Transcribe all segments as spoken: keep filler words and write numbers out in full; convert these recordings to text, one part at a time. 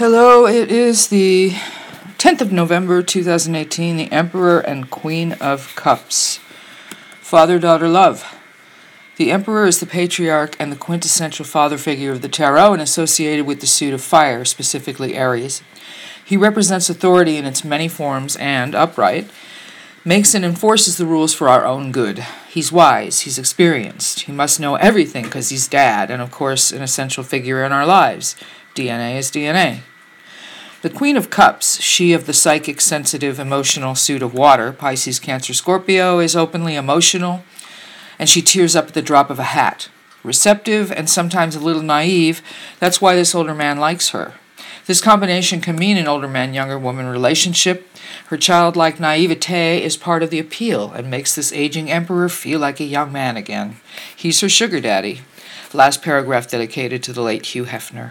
Hello, it is the tenth of November two thousand eighteen, the Emperor and Queen of Cups. Father-daughter love. The Emperor is the patriarch and the quintessential father figure of the tarot and associated with the suit of fire, specifically Aries. He represents authority in its many forms and, upright, makes and enforces the rules for our own good. He's wise, he's experienced, he must know everything because he's dad, and of course an essential figure in our lives. D N A is D N A. The Queen of Cups, she of the psychic, sensitive, emotional suit of water, Pisces, Cancer, Scorpio, is openly emotional, and she tears up at the drop of a hat. Receptive and sometimes a little naive, that's why this older man likes her. This combination can mean an older man-younger woman relationship. Her childlike naivete is part of the appeal and makes this aging emperor feel like a young man again. He's her sugar daddy. Last paragraph dedicated to the late Hugh Hefner.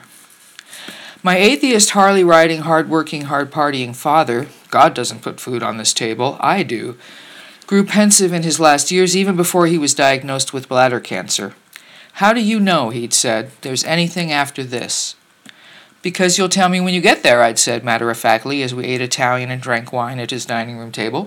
My atheist, Harley-riding, hard-working, hard-partying father, God doesn't put food on this table, I do, grew pensive in his last years even before he was diagnosed with bladder cancer. How do you know, he'd said, there's anything after this? Because you'll tell me when you get there, I'd said matter-of-factly as we ate Italian and drank wine at his dining room table.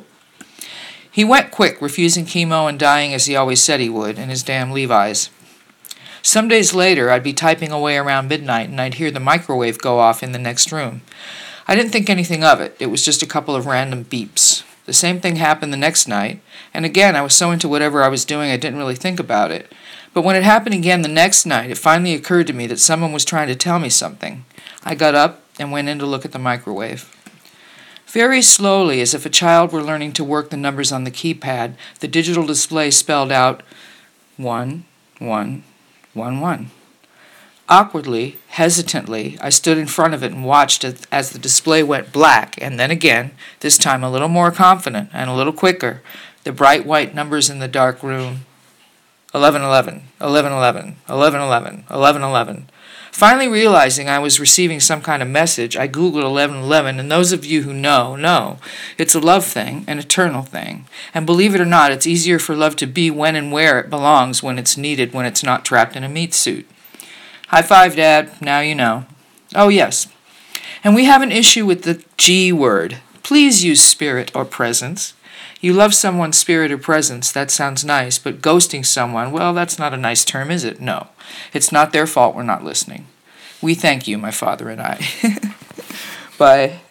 He went quick, refusing chemo and dying as he always said he would, in his damn Levi's. Some days later, I'd be typing away around midnight and I'd hear the microwave go off in the next room. I didn't think anything of it. It was just a couple of random beeps. The same thing happened the next night, and again, I was so into whatever I was doing I didn't really think about it. But when it happened again the next night, it finally occurred to me that someone was trying to tell me something. I got up and went in to look at the microwave. Very slowly, as if a child were learning to work the numbers on the keypad, the digital display spelled out one, one, one, one. Awkwardly, hesitantly, I stood in front of it and watched it as the display went black, and then again, this time a little more confident and a little quicker, the bright white numbers in the dark room. eleven eleven, eleven eleven, eleven eleven, eleven eleven. Finally realizing I was receiving some kind of message, I Googled eleven eleven, and those of you who know, know. It's a love thing, an eternal thing. And believe it or not, it's easier for love to be when and where it belongs when it's needed, when it's not trapped in a meat suit. High five, Dad. Now you know. Oh, yes. And we have an issue with the G word. Please use spirit or presence. You love someone's spirit or presence, that sounds nice, but ghosting someone, well, that's not a nice term, is it? No. It's not their fault we're not listening. We thank you, my father and I. Bye.